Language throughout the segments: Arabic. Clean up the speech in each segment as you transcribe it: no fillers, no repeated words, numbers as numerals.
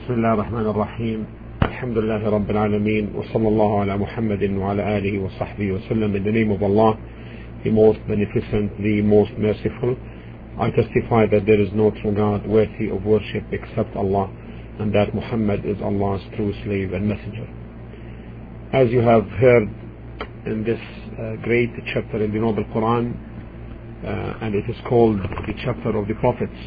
بسم الله الرحمن الرحيم. الحمد لله رب العالمين, وصلى الله على محمد وعلى آله وصحبه وسلم. In the name of Allah, the most beneficent, the most merciful, I testify that there is no true God worthy of worship except Allah, and that Muhammad is Allah's true slave and messenger. As you have heard in this great chapter in the Noble Quran, and it is called the chapter of the prophets.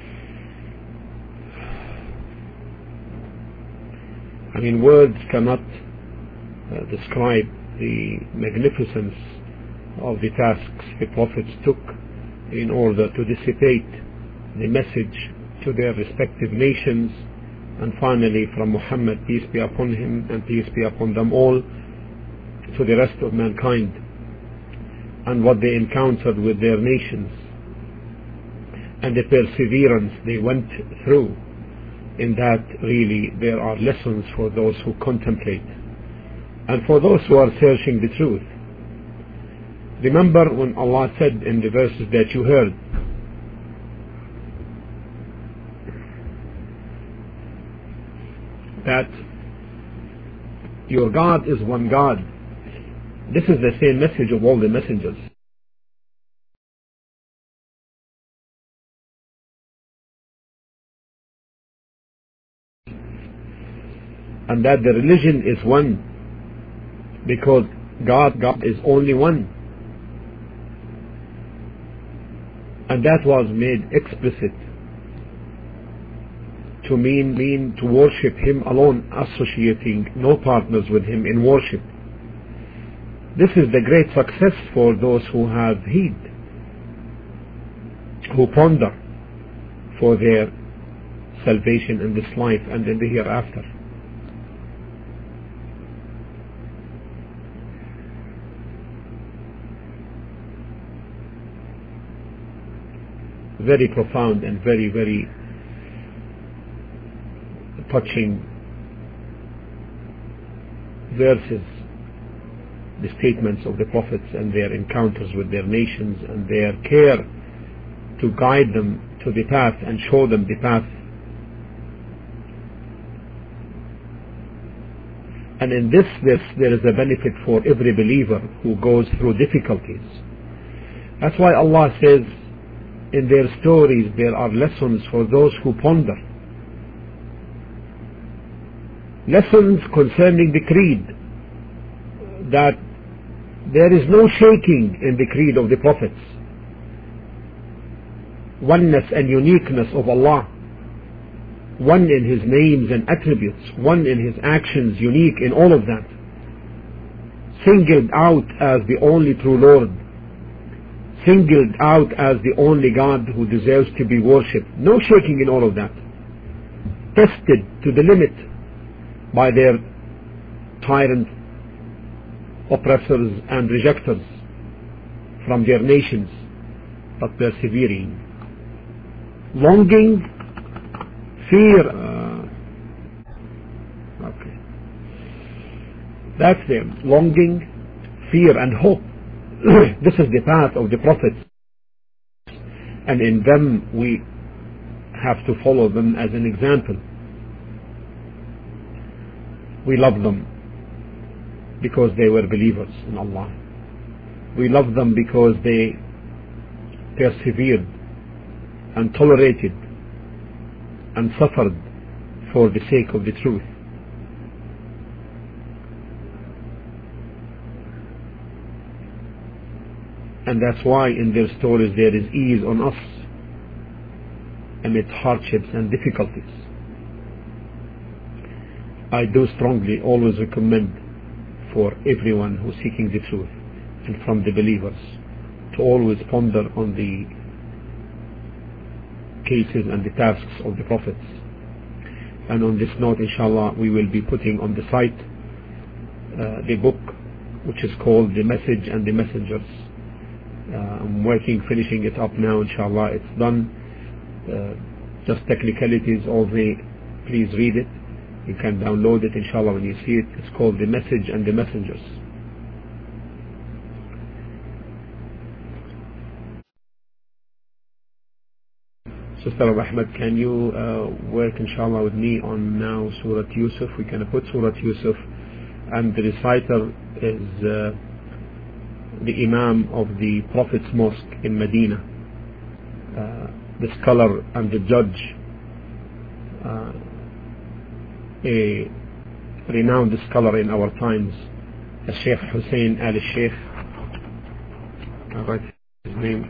I mean, words cannot describe the magnificence of the tasks the prophets took in order to dissipate the message to their respective nations, and finally from Muhammad, peace be upon him and peace be upon them all, to the rest of mankind, and what they encountered with their nations and the perseverance they went through. In that, really, there are lessons for those who contemplate and for those who are searching the truth. Remember when Allah said in the verses that you heard, that your God is one God. This is the same message of all the messengers. And that the religion is one, because God is only one. And that was made explicit to mean to worship Him alone, associating no partners with Him in worship. This is the great success for those who have heed, who ponder for their salvation in this life and in the hereafter. Very profound and very, very touching verses, the statements of the prophets and their encounters with their nations and their care to guide them to the path and show them the path. And in this there is a benefit for every believer who goes through difficulties. That's why Allah says in their stories there are lessons for those who ponder. Lessons concerning the creed, that there is no shaking in the creed of the prophets. Oneness and uniqueness of Allah, one in His names and attributes, one in His actions, unique in all of that, singled out as the only true Lord, singled out as the only God who deserves to be worshipped. No shaking in all of that. Tested to the limit by their tyrant oppressors and rejectors from their nations, but persevering. Longing, fear. That's them. Longing, fear and hope. This is the path of the prophets, and in them we have to follow them as an example. We love them because they were believers in Allah. We love them because they persevered and tolerated and suffered for the sake of the truth. And that's why in their stories there is ease on us amid hardships and difficulties. I do strongly always recommend for everyone who's seeking the truth, and from the believers, to always ponder on the cases and the tasks of the prophets. And on this note, inshallah, we will be putting on the site the book which is called The Message and the Messengers. I'm finishing it up now, inshallah. It's done. Just technicalities only. Please read it. You can download it, inshallah, when you see it. It's called The Message and the Messengers. Sister of Ahmed, can you work inshallah with me on now Surah Yusuf? We're going to put Surah Yusuf, and the reciter is the Imam of the Prophet's Mosque in Medina, the scholar and the judge, a renowned scholar in our times, Sheikh Hussein al-Sheikh. I'll write his name.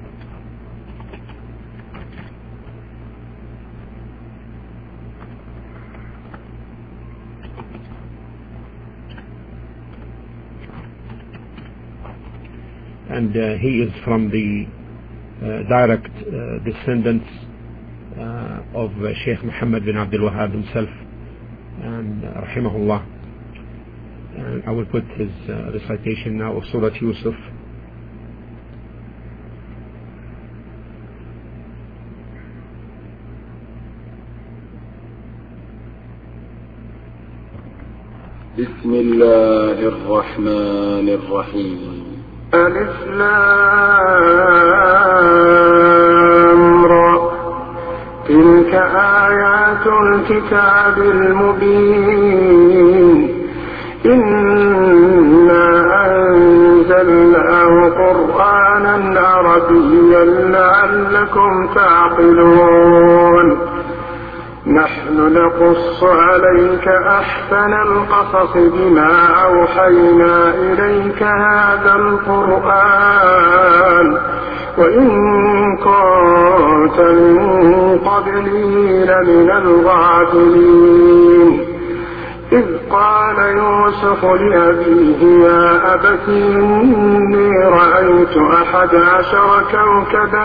And he is from the direct descendants of Sheikh Muhammad bin Abdul Wahhab himself, and rahimahullah. And I will put his recitation now of Surah Yusuf. بسم الله الرحمن الرحيم. ألف لام را تلك آيات الكتاب المبين إنا أنزلناه قرآنا عربيا لعلكم تعقلون. نحن نقص عليك أحسن القصص بما أوحينا إليك هذا القرآن وإن كنت من قبله لمن الغافلين. إذ قال يوسف لأبيه يا أبت إني رأيت 11 كوكبا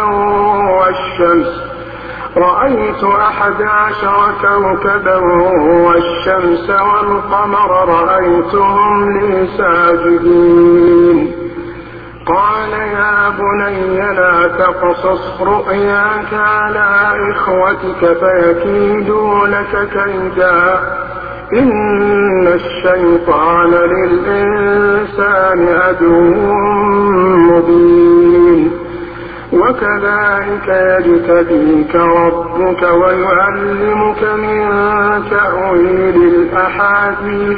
والشمس والقمر رأيتهم لي ساجدين. قال يا بني لا تقصص رؤياك على إخوتك فيكيدوا لك كيدا إن الشيطان للإنسان عدو مبين. وكذلك يجتبيك ربك ويعلمك من تأويل الأحاديث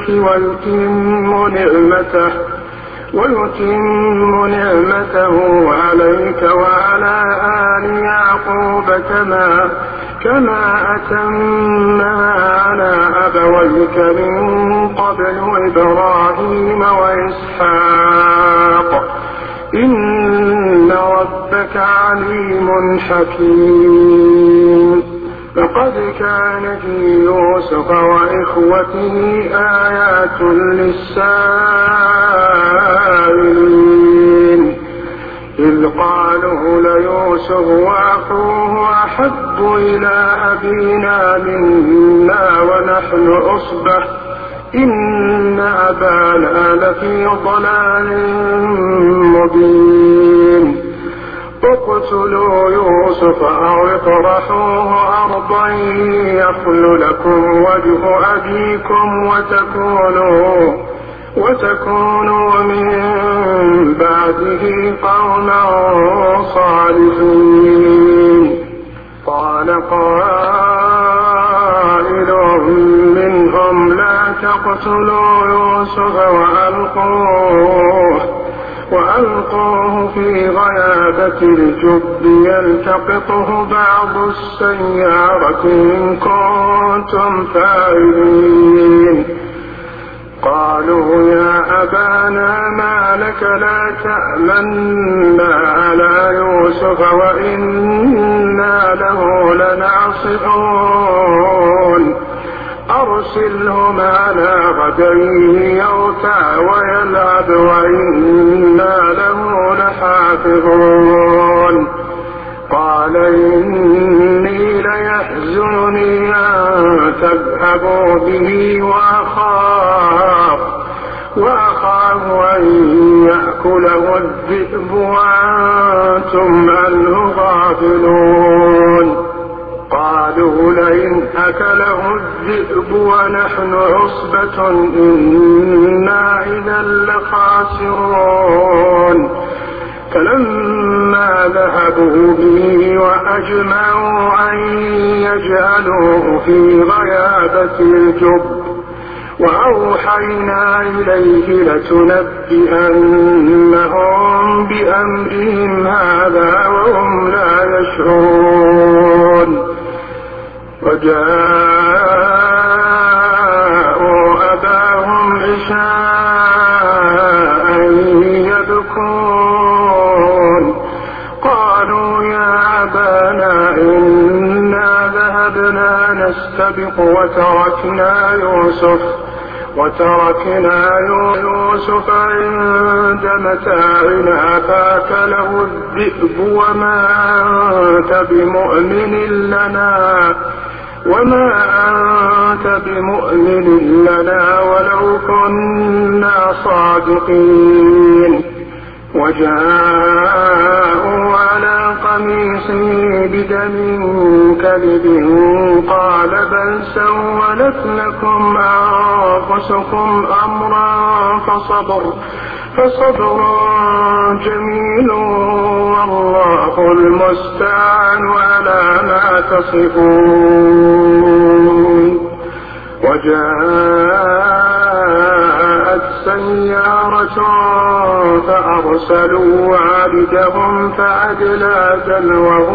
ويتم نعمته عليك وعلى آل يعقوب كما أتمها على أبويك من قبل إبراهيم وإسحاق إن ربك عليم حكيم. لقد كان في يوسف وإخوته آيات للسائلين إذ قالوا ليوسف وأخوه أحب إلى أبينا منا ونحن عصبة إن أبانا لفي ضلال مبين. اقتلوا يوسف أو اطرحوه أرضا يخل لكم وجه أبيكم وتكونوا من بعده قوما صالحين. قال قائل منهم لا تقتلوا يوسف وألقوه في غيابة الجب يلتقطه بعض السيارة إن كنتم فاعلين. قالوا يا أبانا ما لك لا تأمنا على يوسف وإنا له لناصحون. أرسله معنا غدا يرتع ويلعب وإنا له لحافظون. قال إني ليحزنني أن تذهبوا به وأخاف أن يأكله الذئب وأنتم عنه غافلون. قالوا لئن أكله الذئب ونحن عصبة إنا إذا لخاسرون. فلما ذهبوا به وأجمعوا أن يجعلوه في غيابة الجب وأوحينا إليه لتنبئنهم بأمرهم هذا وهم لا يشعرون وجاءوا أباهم عشاء يبكون قالوا يا أبانا إنا ذهبنا نستبق وتركنا يوسف عند متاعنا فأكله الذئب وما أنت بمؤمن لنا ولو كنا صادقين وجاءوا على قميصه بدم كذب قال بل سولت لكم أنفسكم أمرا فصبر جميل والله المستعان على ما تصفون وجاءت سيارة فأرسلوا والدهم فأدلى دلوه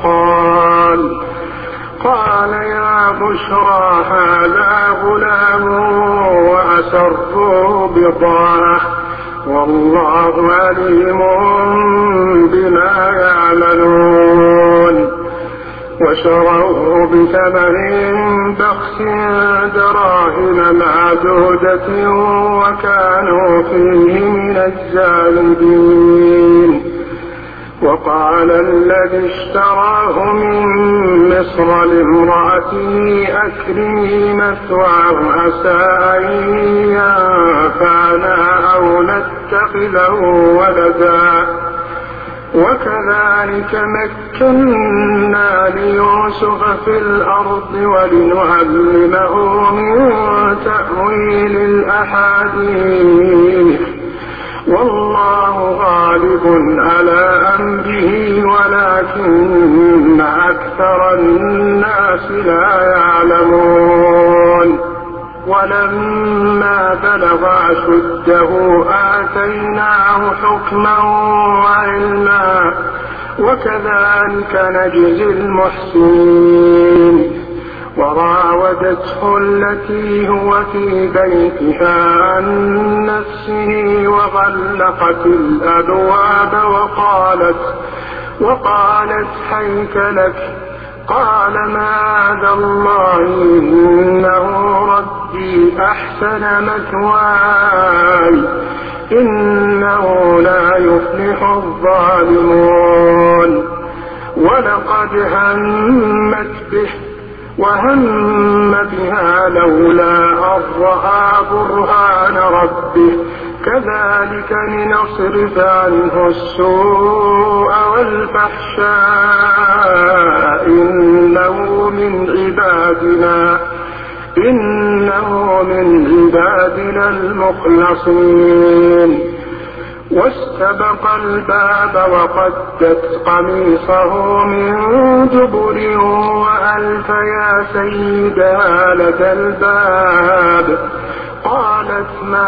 قال يا بشرى هذا غلام وأسروا بضاعة والله عليم بما يعملون وشروه بثمن بخس دراهم معدودة وكانوا فيه من الزاهدين وقال الذي اشتراه من مصر لامرأته أكرمي مثواه عسى أن ينفعنا أو نتخذه ولدا وكذلك مكنا ليوسف في الأرض ولنعلمه من تأويل الأحاديث والله غالب على أمره ولكن أكثر الناس لا يعلمون ولما بلغ أشده آتيناه حكما وعلما وكذلك نجزي المحسنين وراودته التي هو في بيتها عن نفسه وغلقت الأبواب وقالت حيث لك قال معاذ الله إنه ربي أحسن مثواي إنه لا يفلح الظالمون ولقد همت به وهم بها لولا أن رأى برهان ربه كذلك لنصرف عنه السوء والفحشاء إنه من عبادنا المخلصين واستبق الباب وقدت قميصه من دبر وألف يا سيدها لدى الباب قالت ما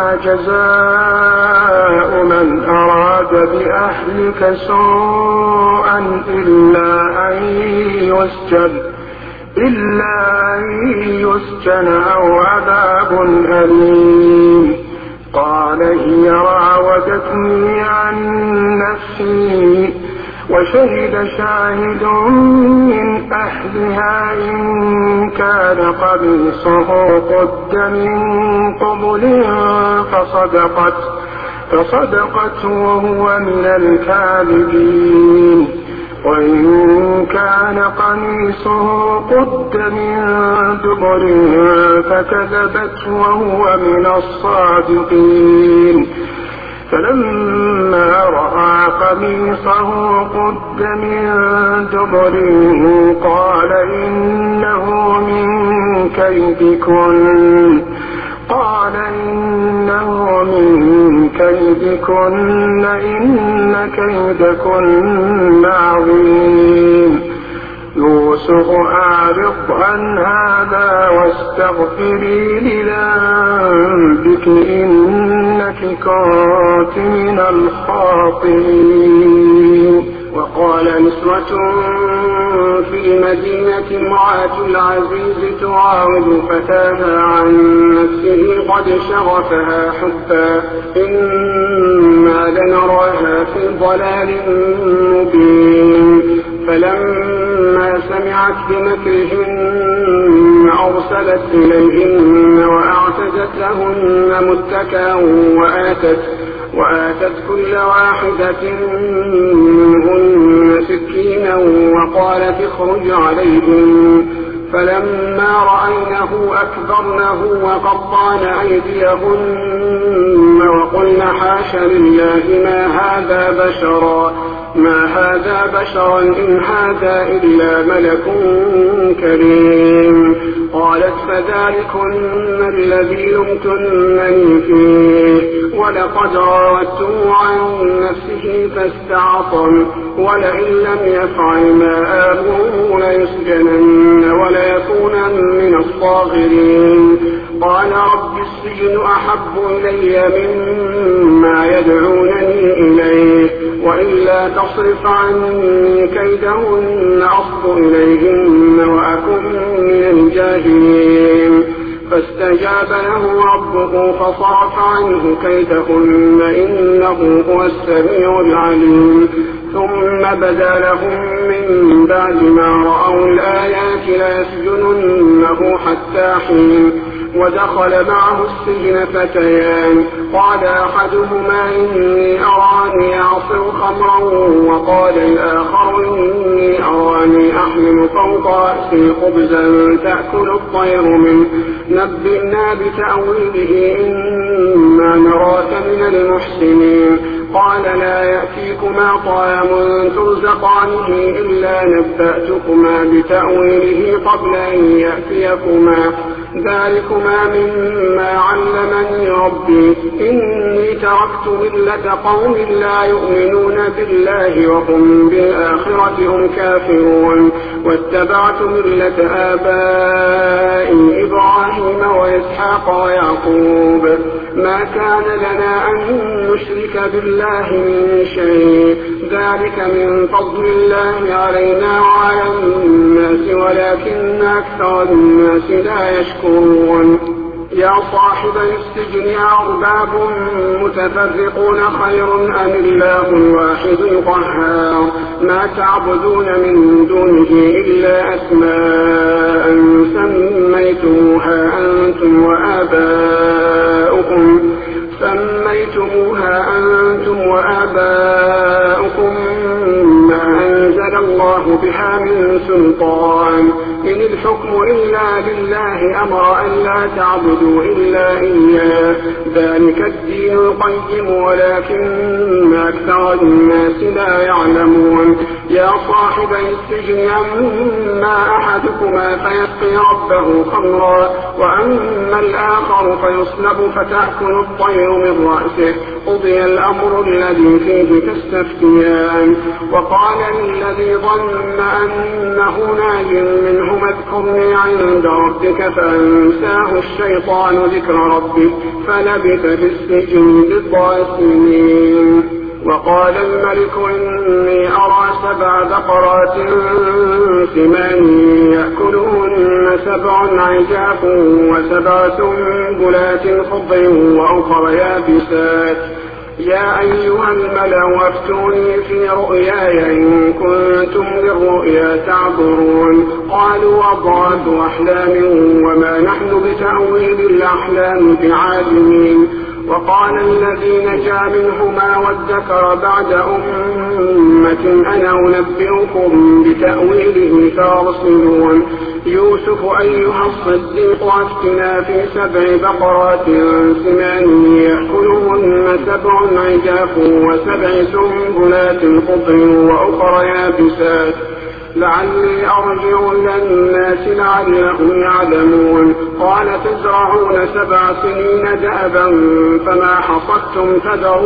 جزاء من أراد بأهلك سوءا إلا أن يسجن أو عذاب أليم قال هي راودتني عن نفسي وشهد شاهد من أهلها إن كان قميصه قد من قبل فصدقت وهو من الكاذبين وإن كان قميصه قد من دبر فكذبت وهو من الصادقين فلما رأى قميصه قد من دبر قال إنه من كيدكن كيدكن إن كيدكن عظيم يوسف أعرض عن هذا واستغفري لذنبك إنك كنت من الخاطئين. وقال نسوة في المدينة امرأة العزيز تراود فتاها عن نفسه قد شغفها حبا إنا لنراها في ضلال مبين. فلما سمعت بمكرهن أرسلت إليهن وأعتدت لهن متكئا وآتت كل واحدة منهن سكينا وقالت اخرج عليهم. فلما رأينه أكبرنه وقطعن أيديهن وقلن حاش لله ما هذا بشرا إن هذا إلا ملك كريم. قالت فذلكن الذي لمتنني فيه ولقد راودته عن نفسه فاستعصم ولئن لم يفعل ما آمره ليسجنن وليكونن من الصاغرين. قال رب السجن أحب إلي مما يدعونني إليه وإلا تصرف عني كيدهن أصب إليهن وأكن من الجاهلين. فاستجاب له ربه فصرف عنه كيدهن إنه هو السميع العليم. ثم بدا لهم من بعد ما رأوا الآيات ليسجننه حتى حين. ودخل معه السجن فتيان قال أحدهما إني أراني أعصر خمرا وقال الآخر إني أراني أحمل فوق رأسي خبزا تأكل الطير منه نبئنا بتأويله إنا نراك من المحسنين. قال لا يأتيكما طعام ترزقانه إلا نبأتكما بتأويله قبل أن يأتيكما ذلكما مما علمني ربي إني تركت ملة قوم لا يؤمنون بالله وهم بالآخرة هم كافرون واتبعت ملة آبائي إبراهيم وإسحاق ويعقوب ما كان لنا أن نشرك بالله من شيء ذلك من فضل الله علينا وعلى الناس ولكن أكثر الناس لا يشكرون. يا صاحب السجن أرباب متفرقون خير أم الله الواحد القهار ما تعبدون من دونه إلا أسماء سميتموها أنتم وآباؤكم ما أنزل الله بها من سلطان إن الحكم إلا لله أمر أن لا تعبدوا إلا إياه ذلك الدين القيم ولكن أكثر الناس لا يعلمون. يا صاحب السجن أما أحدكما فيسقي ربه خمرا وأما الآخر فيصلب فتأكل الطير من رأسه قضي الأمر الذي فيه تستفتيان. وقال للذي ظن أنه ناج منه اذكرني عند ربك فأنساه الشيطان ذكر ربه فلبث في السجن بضع سنين. وقال الملك إني أرى 7 بقرات سمان يأكلهن 7 عجاف و7 سنبلات خضر وأخر يابسات. يا أيها الملأ افتوني في رؤياي إن كنتم للرؤيا تعبرون. قالوا أضغاث أحلام وما نحن بتأويل الأحلام بعالمين. وقال الذي نجا منهما وادكر بعد أمة أنا أنبئكم بتأويله فارسلون. يوسف أيها الصديق أفتنا في 7 بقرات سمان يأكلهن 7 عجاف و7 سنبلات خضر وأخر يابسات لعلي أرجع إلى الناس لعلهم يعلمون قال تزرعون 7 سنين دأبا فما حصدتم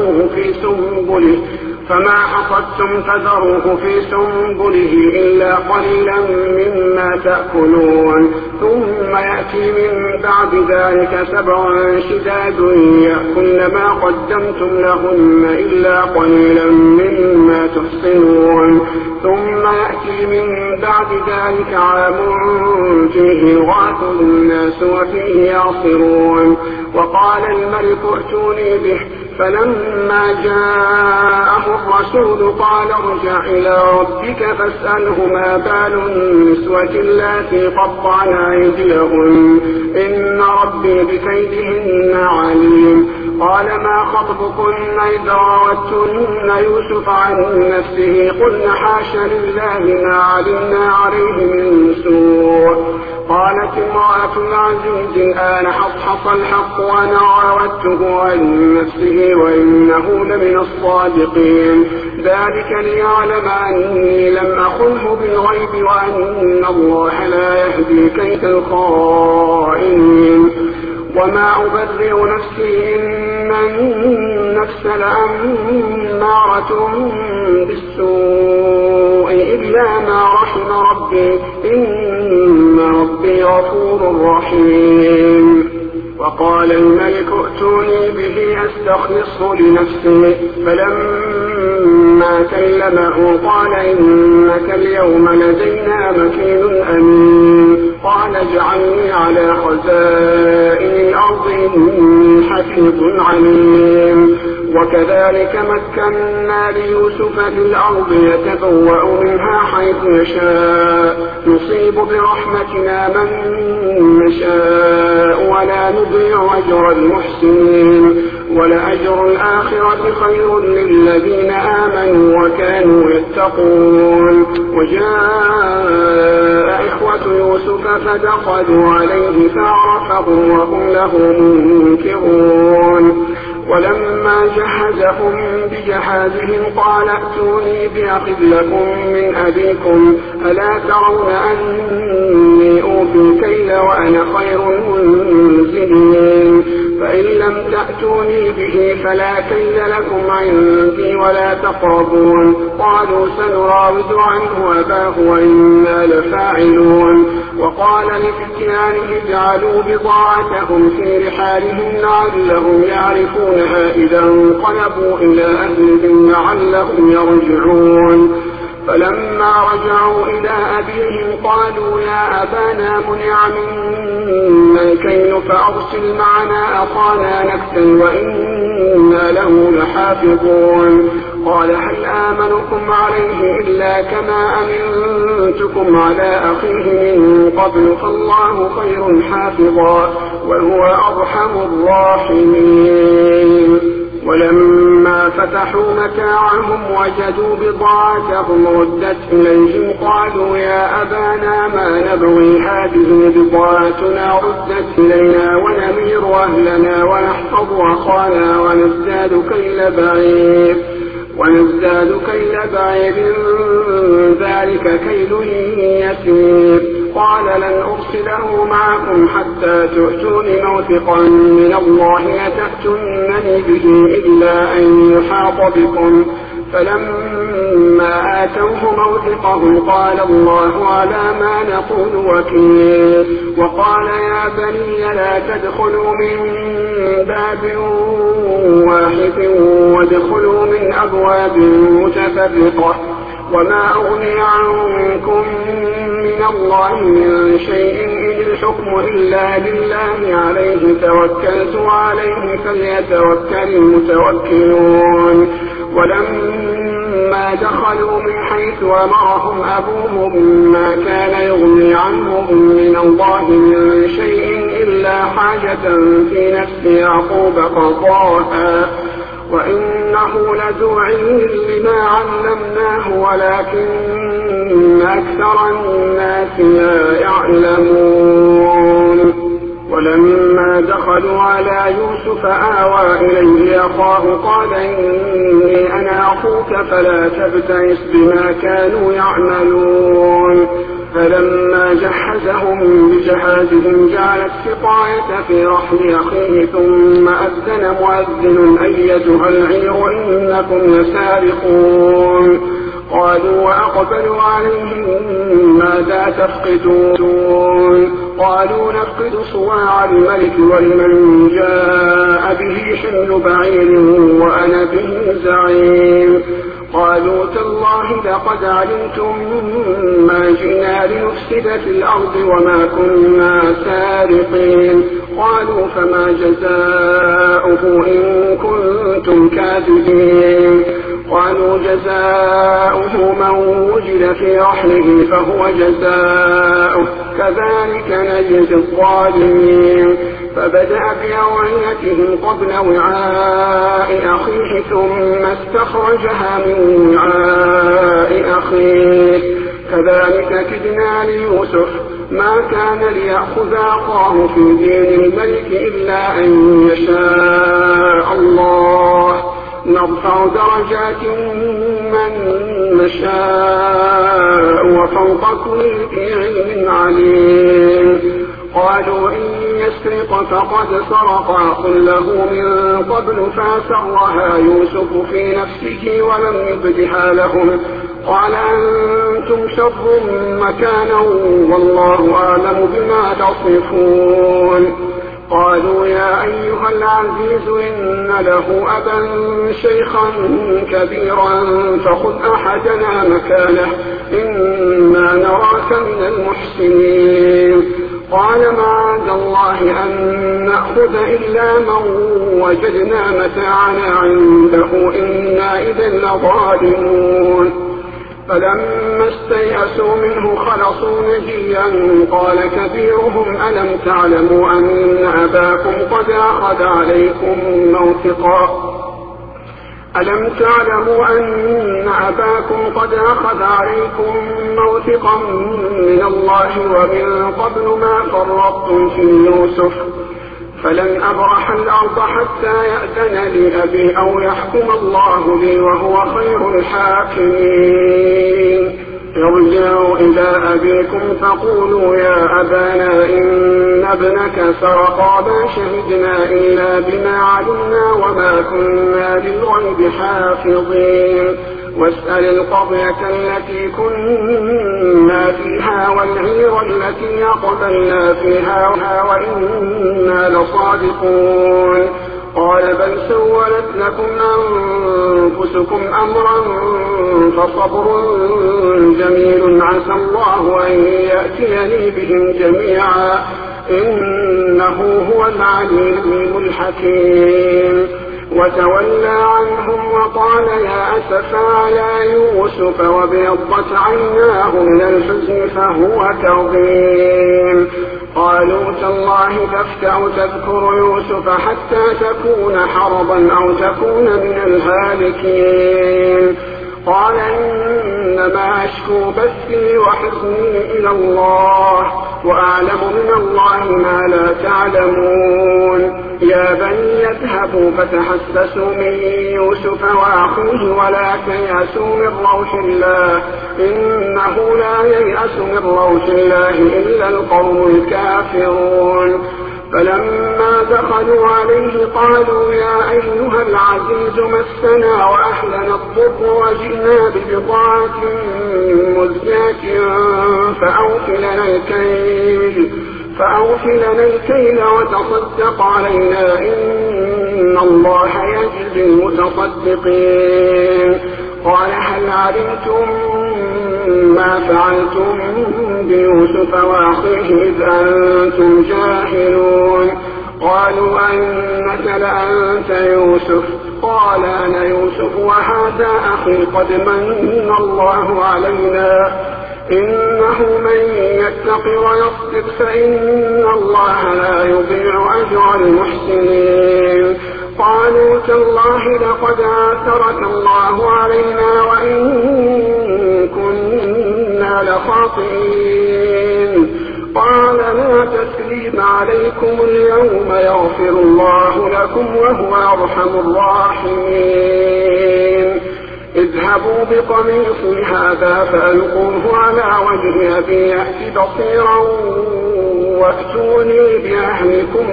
فذروه في سنبله إلا قليلا مما تأكلون ثم يأتي من بعد ذلك 7 شداد يأكلن ما قدمتم لهن إلا قليلا مما تحصنون ثم يأتي من بعد ذلك عام فيه يغاث الناس وفيه يعصرون وقال الملك ائتوني به فلما جاءه الرسول قال ارجع إلى ربك فاسأله ما بال النسوة اللاتي قطعن أيديهن إن ربي بكيدهن عليم قال ما خطبكن إذ راوتن يوسف عن نفسه قلن حاش لله ما علمنا عليه من سوء قالت امرأة العزيز الآن حصحص الحق وأنا راودته عن نفسه وإنه لمن الصادقين ذلك ليعلم أني لم أخنه بالغيب وأن الله لا يهدي كيد الخائنين وما أبرئ نفسي إن النفس لأمارة بالسوء إلا ما رحم ربي إن ربي غفور رحيم وقال الملك ائتوني به أستخلصه لنفسي فلما كلمه قال إنك اليوم لدينا مكين أمين قال اجعلني على خزائن الأرض إني حفيظ عليم وكذلك مكنا ليوسف في الأرض يتبوأ منها حيث يشاء نصيب برحمتنا من نشاء ولا نضيع أجر المحسنين ولأجر الآخرة خير للذين آمنوا وكانوا يتقون وجاء إخوة يوسف فدخلوا عليه فعرفهم وهم له منكرون ولما جهزهم بجهازهم قال ائتوني بأخ لكم من أبيكم ألا ترون أني أوفي الكيل وأنا خير المنزلين فإن لم تأتوني به فلا كيل لكم عندي ولا تقربون قالوا سنراود عنه أباه وإنا لفاعلون وقال لفتيانه اجعلوا بضاعتهم في رحالهم لعلهم يعرفونها إذا انقلبوا إلى أهلهم لعلهم يرجعون فلما رجعوا إلى أبيهم قالوا يا أبانا منع منا الكيل فأرسل معنا أخانا نكتل وإنا له لحافظون قال هل آمنكم عليه إلا كما أمنتكم على أخيه من قبل فالله خير حافظا وهو أرحم الراحمين ولما فتحوا متاعهم وجدوا بضاعتهم ردت إليهم قالوا يا أبانا ما نبغي هذه بضاعتنا ردت إلينا ونمير أهلنا ونحفظ أخانا ونزداد كيل بعير ذلك كيل يسير قال لن أرسله معكم حتى تؤتون موثقا من الله لتأتونني به إلا أن يحاط بكم فلما آتوه موثقهم قال الله على ما نقول وكيل وقال يا بني لا تدخلوا من باب واحد وادخلوا من أبواب متفرقة وما أغني عنكم من الله من شيء إن الحكم إلا لله عليه توكلت وعليه فليتوكل المتوكلون ولما دخلوا من حيث أمرهم أبوهم ما كان يغني عنهم من الله من شيء إلا حاجة في نفس يعقوب قضاها وإنه لذو علم لما علمناه ولكن أكثر الناس لا يعلمون ولما دخلوا على يوسف آوى إليه أخاه قال إني أنا أخوك فلا تبتئس بما كانوا يعملون. فلما جهزهم بجهازهم جعل السقاية في رحل أخيه ثم أذن مؤذن أيتها العير إنكم لسارقون. قالوا وأقبلوا عليهم ماذا تفقدون؟ قالوا نفقد صواع الملك ولمن جاء به حمل بعير وأنا به زعيم. قالوا تالله لقد علمتم ما جئنا لنفسد في الأرض وما كنا سارقين. قالوا فما جزاؤه إن كنتم كاذبين؟ قالوا جزاؤه من وجد في رحله فهو جزاؤه كذلك نجزي الظالمين. فبدأ بأوعيتهم قبل وعاء أخيه ثم استخرجها من وعاء أخيه كذلك كدنا ليوسف ما كان ليأخذ أخاه في دين الملك إلا أن يشاء الله نرفع درجات من نشاء وفوق كل ذي علم عليم. قالوا إن يسرق فقد سرق أخ له من قبل فأسرها يوسف في نفسه ولم يبدها لهم قال أنتم شر مكانا والله أعلم بما تصفون. قالوا يا أيها العزيز إن له أبا شيخا كبيرا فخذ أحدنا مكانه إنا نراك من المحسنين. قال معاذ الله أن نأخذ إلا من وجدنا متاعنا عنده إنا إذا لظالمون. فلما استيأسوا منه خلصوا نجيا قال كبيرهم ألم تعلموا أن أباكم قد أخذ عليكم موثقا من الله ومن قبل ما فرطتم في يوسف فلن أبرح الأرض حتى يأذن لي أبي أو يحكم الله لي وهو خير الحاكمين. ارجعوا إلى أبيكم فقولوا يا أبانا إن ابنك سرق ما شهدنا إلا بما علمنا وما كنا للغيب حافظين. واسأل القرية التي كنا فيها والعير التي أقبلنا فيها وإنا لصادقون. قال بل سولت لكم أنفسكم أمرا فصبر جميل عسى الله أن يأتيني بهم جميعا إنه هو العليم الحكيم. وتولى عنهم وقال يا أسفا على يوسف وابيضت عيناه من الحزن فهو كظيم. قالوا تالله تفتأ تذكر يوسف حتى تكون حرضا أو تكون من الهالكين. قال إنما أشكو بثي وحزني إلى الله وأعلم من الله ما لا تعلمون. يا بني اذهبوا فتحسسوا من يوسف وأخيه ولا تيأسوا من روح الله إنه لا ييأس من روح الله إلا القوم الكافرون. فلما دخلوا عليه قالوا يا أيها العزيز مسنا وأهلنا الضر وجئنا ببضاعة مزجاة فأوف لنا الكيل وتصدق علينا إن الله يجزي المتصدقين. قال هل علمتم ما فعلتم بيوسف وأخيه إذ أنتم جاهلون؟ قالوا أئنك لأنت يوسف؟ قال أنا يوسف وهذا أخي قد من الله علينا إنه من يتق ويصدق فإن الله لا يضيع أجر المحسنين. قالوا تالله لقد آثرك الله علينا وإن كنا لخاطئين. قال لا تثريب عليكم اليوم يغفر الله لكم وهو أرحم الراحمين اذهبوا بقميصي هذا فألقوه على وجه أبي يأت بصيرا وأتوني بأهلكم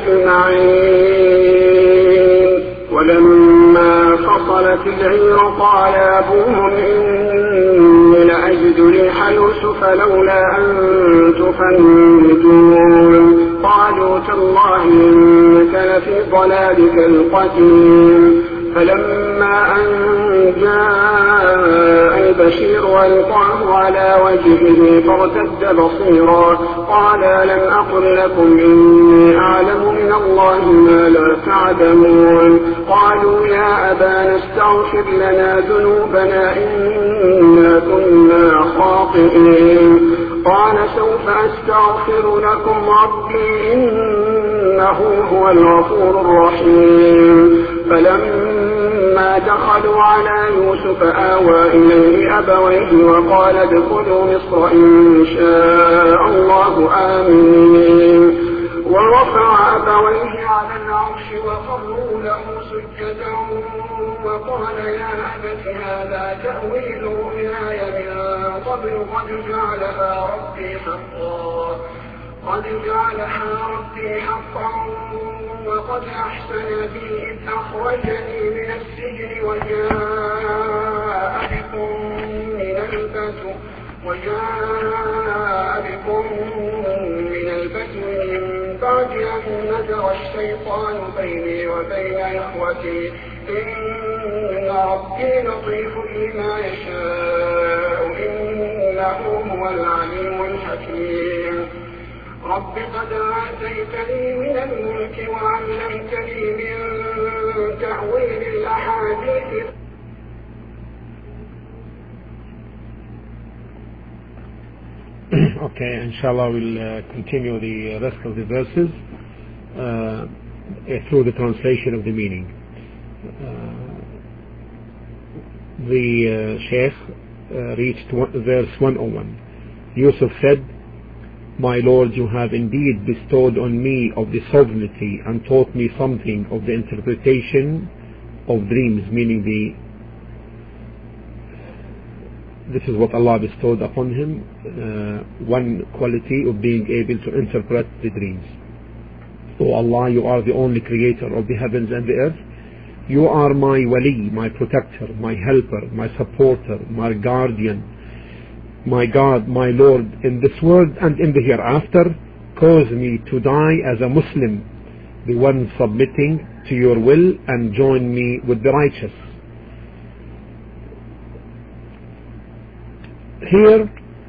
أجمعين. ولما فصلت العير قال أبوهم إني لأجد ريح يوسف لولا أن تفندون قالوا تالله إنك لفي ضلالك القديم. فلما أن جاء البشير وألقاه على وجهه فارتد بصيرا قال لم أقل لكم إني أعلم من الله ما لا تعلمون. قالوا يا أبانا استغفر لنا ذنوبنا إنا كنا خاطئين. قال سوف أستغفر لكم ربي إنه هو الغفور الرحيم. فلما دخلوا على يوسف آوى إليه أبويه وقال ادخلوا مصر إن شاء الله آمين. ورفع أبويه على العرش وخروا له سجدا وقال يا أبت هذا تأويل رؤياي من قبل قد جعلها ربي حقا وقد أحسن بي إذ أخرجني من السجن وجاء بكم من البدو من بعد أن نزغ الشيطان بيني وبين إخوتي إن ربي لطيف لما يشاء إنه هو العليم الحكيم. رب قد آتيتني من الملك وعلمتني من تأويل الأحاديث. Okay, inshallah we'll continue the rest of the verses through the translation of the meaning. The Sheikh reached verse 101. Yusuf said, My Lord, you have indeed bestowed on me of the sovereignty and taught me something of the interpretation of dreams, meaning this is what Allah bestowed upon him, one quality of being able to interpret the dreams. O Allah, you are the only creator of the heavens and the earth. You are my wali, my protector, my helper, my supporter, my guardian, my God, my Lord, in this world and in the hereafter. Cause me to die as a Muslim, the one submitting to your will, and join me with the righteous. Here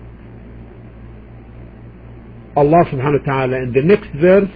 Allah subhanahu wa ta'ala in the next verse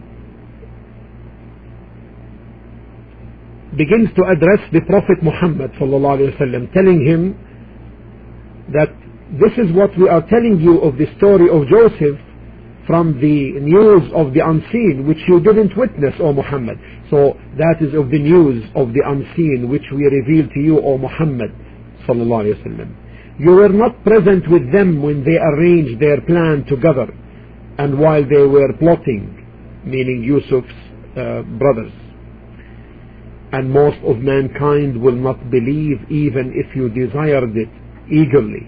begins to address the Prophet Muhammad sallallahu alaihi wasallam, telling him that this is what we are telling you of the story of Joseph from the news of the unseen, which you didn't witness, O Muhammad. So that is of the news of the unseen which we reveal to you, O Muhammad sallallahu alaihi wasallam. You were not present with them when they arranged their plan together and while they were plotting, meaning Yusuf's brothers. And most of mankind will not believe even if you desired it eagerly.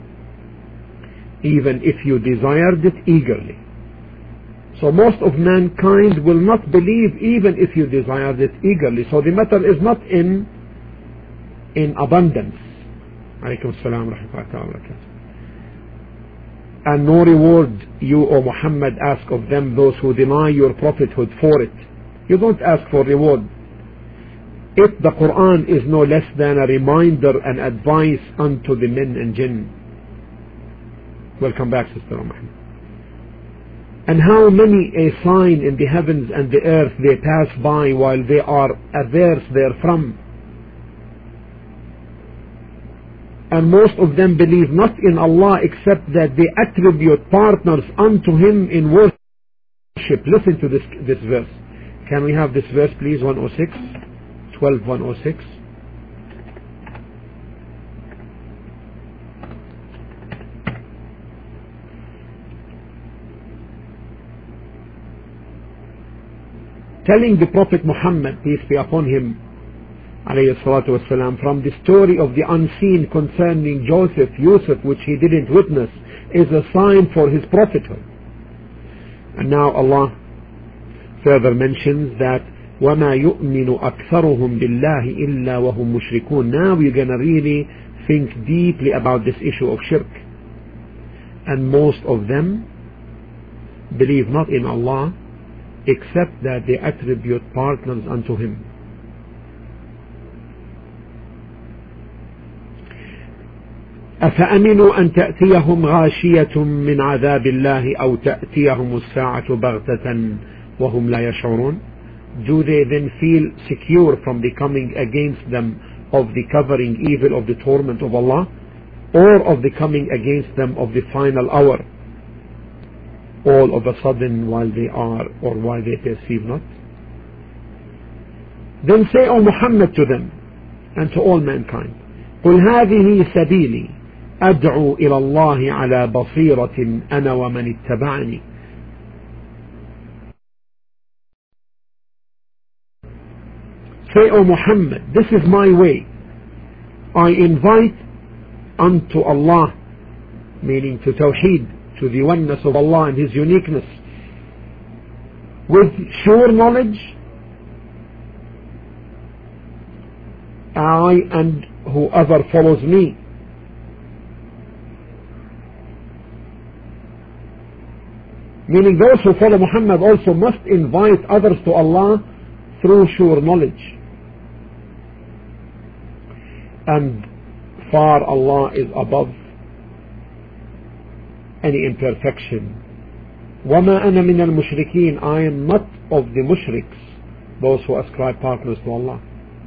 Even if you desired it eagerly. So most of mankind will not believe even if you desired it eagerly. So the matter is not in abundance. Alaykum as-salam wa rahmatullahi wa barakatuh. And no reward you, O Muhammad, ask of them, those who deny your prophethood, for it. You don't ask for reward. It, the Quran, is no less than a reminder and advice unto the men and jinn. Welcome back, Sister Muhammad. And how many a sign in the heavens and the earth they pass by while they are averse therefrom. And most of them believe not in Allah except that they attribute partners unto Him in worship. Listen to this verse. Can we have this verse please? 106, 12:106. telling the Prophet Muhammad, peace be upon him, alayhi salatu wasalam, from the story of the unseen concerning Yusuf, which he didn't witness, is a sign for his prophethood. And now Allah further mentions that وَمَا يُؤْمِنُ أَكْثَرُهُمْ بِاللَّهِ إِلَّا وَهُمْ مُشْرِكُونَ. Now we're going to really think deeply about this issue of shirk. And most of them believe not in Allah except that they attribute partners unto Him. أفأمنوا أن تأتيهم غاشية من عذاب الله أو تأتيهم الساعة بغتة وهم لا يشعرون. Do they then feel secure from the coming against them of the covering evil of the torment of Allah, or of the coming against them of the final hour, all of a sudden while they are or while they perceive not? Then say, O Muhammad, to them and to all mankind, قل هذه سبيلي أدعو إلى الله على بصيرة أنا ومن اتبعني. Say, O Muhammad, this is my way. I invite unto Allah, meaning to Tawheed, to the oneness of Allah and His uniqueness, with sure knowledge. I and whoever follows me. Meaning those who follow Muhammad also must invite others to Allah through sure knowledge. And far Allah is above any imperfection. وَمَا أَنَا مِنَ الْمُشْرِكِينَ. I am not of the mushriks, those who ascribe partners to Allah.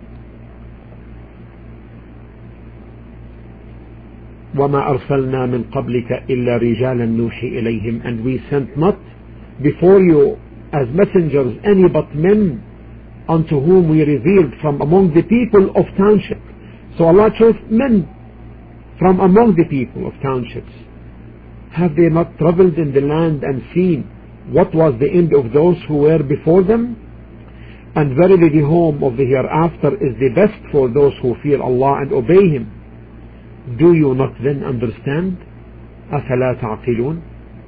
وَمَا أَرْسَلْنَا مِنْ قَبْلِكَ إِلَّا رِجَالًا نُوحِي إِلَيْهِمْ. And we sent not before you as messengers any but men unto whom we revealed from among the people of township. So Allah chose men from among the people of townships. Have they not traveled in the land and seen what was the end of those who were before them? And verily the home of the hereafter is the best for those who fear Allah and obey Him. Do you not then understand? أَفَلَا تَعْقِلُونَ.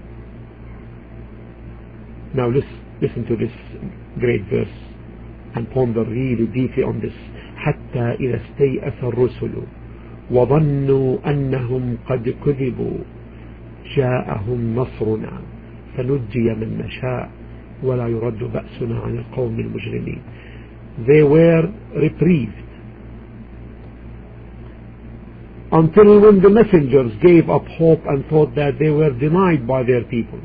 Now listen to this great verse and ponder really deeply on this. حتى إذا استيأس الرسل وظنوا أنهم قد كذبوا جاءهم نصرنا فنجي من نشاء ولا يرد بأسنا عن القوم المجرمين. They were reprieved until when the messengers gave up hope and thought that they were denied by their people.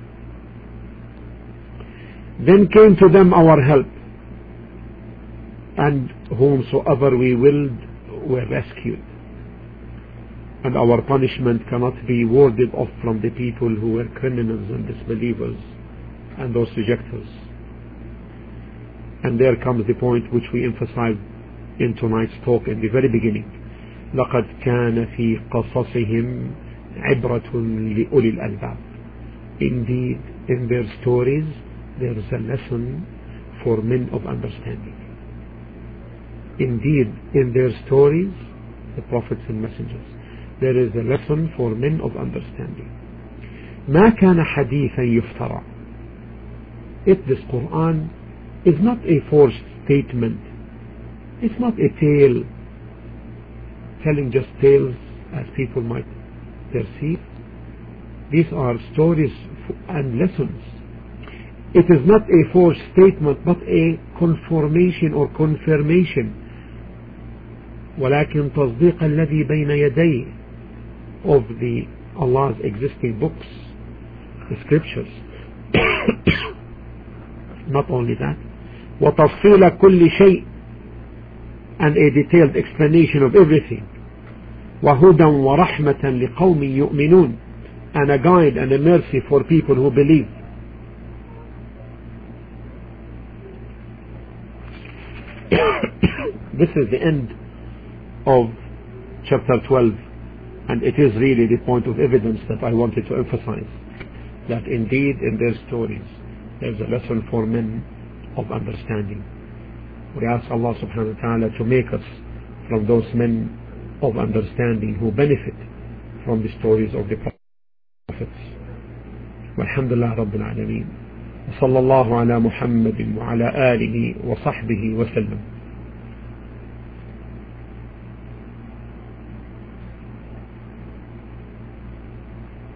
Then came to them our help, and whomsoever we willed were rescued. And our punishment cannot be warded off from the people who were criminals and disbelievers and those rejectors. And there comes the point which we emphasized in tonight's talk in the very beginning. لقد كان في قصصهم عبرة لأولي الألباب. Indeed, in their stories there is a lesson for men of understanding. Indeed, in their stories, the prophets and messengers, there is a lesson for men of understanding. ما كان حديثا يفترى. This Quran is not a forced statement. It's not a tale, telling just tales as people might perceive. These are stories and lessons. It is not a forced statement but a confirmation or confirmation. ولكن تصديق الذي بين يديه of the Allah's existing books, the scriptures. Not only that, وتفصيل كل شيء, and a detailed explanation of everything. وهدى ورحمة لقوم يؤمنون, and a guide and a mercy for people who believe. This is the end of chapter 12, and it is really the point of evidence that I wanted to emphasize, that indeed in their stories there's a lesson for men of understanding. We ask Allah subhanahu wa ta'ala to make us from those men of understanding who benefit from the stories of the prophets. Walhamdulillah Rabbil Alameen. وصلى الله على محمد وعلى آله وصحبه وسلم.